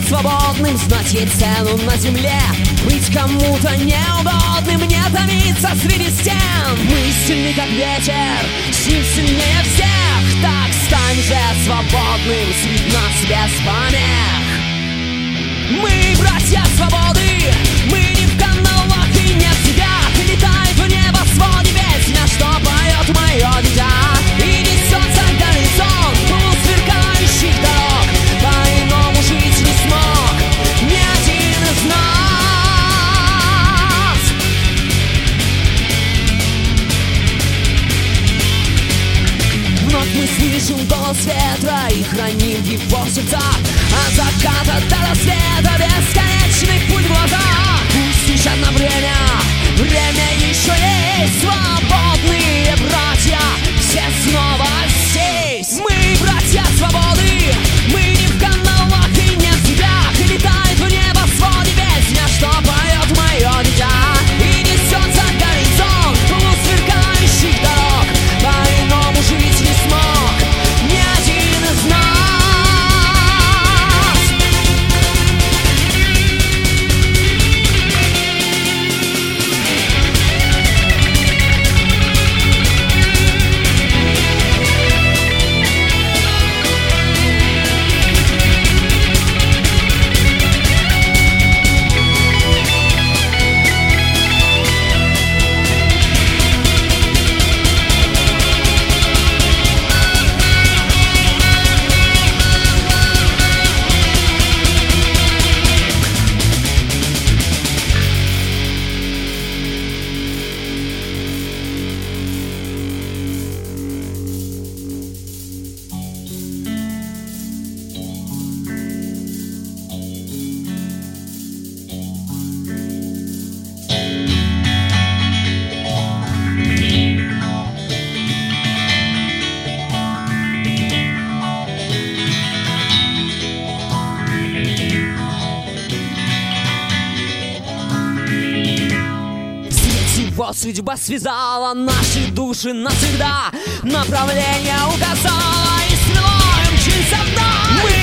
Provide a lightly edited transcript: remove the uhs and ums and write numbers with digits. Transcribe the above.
свободным, знать ей цену на земле. Быть кому-то неугодным, не томиться среди стен. Мы сильны, как ветер, сил сильнее всех. Так стань же свободным среди нас без помех. Мы братья свободы, мы не в каналах и не в цепях. И летает в небосводе песня, что поет мое дитя. И несется горизонт, пол сверкающих дорог. По-иному жить не смог ни один из нас. Вновь мы слышим голос ветра и храним его в сердцах. От заката до рассвета бесконечный путь в глазах. Пусть лишь одно время, время еще есть. Свободные братья, все снова здесь. Мы братья свободы, мы не в каналах и не в цепях. И летает в небосводе песня, что поет мое дитя. И несется горизонт, полусверкающих дорог. По-иному жить не смог ни один из нас. Судьба связала наши души навсегда, направление указала и смело мчимся вдаль.